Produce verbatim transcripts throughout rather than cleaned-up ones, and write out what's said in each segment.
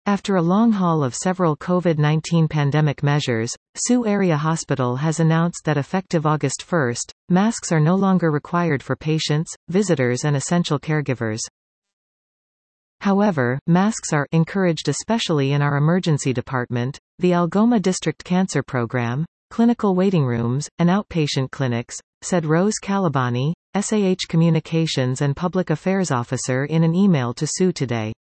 After a long haul of several COVID nineteen pandemic measures, Sioux Area Hospital has announced that effective August first, masks are no longer required for patients, visitors and essential caregivers. However, masks are encouraged especially in our emergency department, the Algoma District Cancer Program, clinical waiting rooms, and outpatient clinics, said Rose Calabani, S A H Communications and Public Affairs Officer in an email to Sioux Today.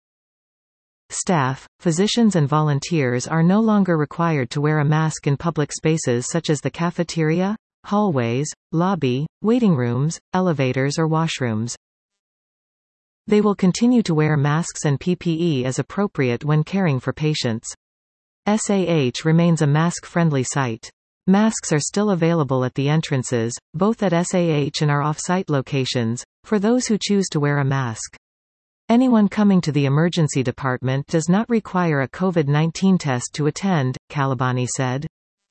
Staff, physicians and volunteers are no longer required to wear a mask in public spaces such as the cafeteria, hallways, lobby, waiting rooms, elevators or washrooms. They will continue to wear masks and P P E as appropriate when caring for patients. S A H remains a mask-friendly site. Masks are still available at the entrances, both at S A H and our off-site locations, for those who choose to wear a mask. Anyone coming to the emergency department does not require a COVID nineteen test to attend, Calabani said.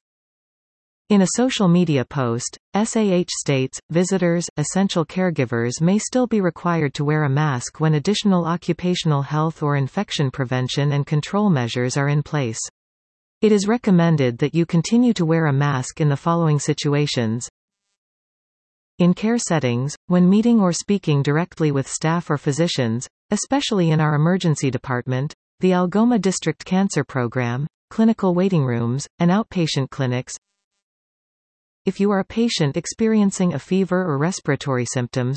In a social media post, S A H states, visitors, essential caregivers may still be required to wear a mask when additional occupational health or infection prevention and control measures are in place. It is recommended that you continue to wear a mask in the following situations. In care settings, when meeting or speaking directly with staff or physicians, especially in our emergency department, the Algoma District Cancer Program, clinical waiting rooms, and outpatient clinics. If you are a patient experiencing a fever or respiratory symptoms,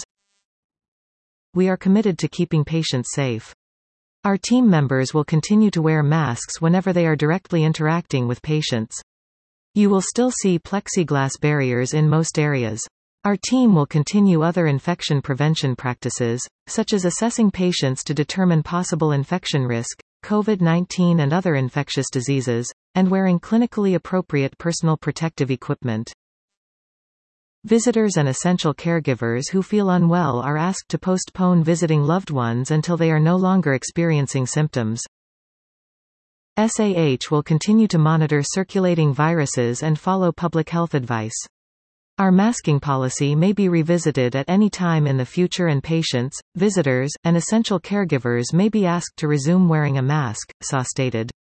we are committed to keeping patients safe. Our team members will continue to wear masks whenever they are directly interacting with patients. You will still see plexiglass barriers in most areas. Our team will continue other infection prevention practices, such as assessing patients to determine possible infection risk, COVID nineteen and other infectious diseases, and wearing clinically appropriate personal protective equipment. Visitors and essential caregivers who feel unwell are asked to postpone visiting loved ones until they are no longer experiencing symptoms. S A H will continue to monitor circulating viruses and follow public health advice. Our masking policy may be revisited at any time in the future and patients, visitors, and essential caregivers may be asked to resume wearing a mask, S A H stated.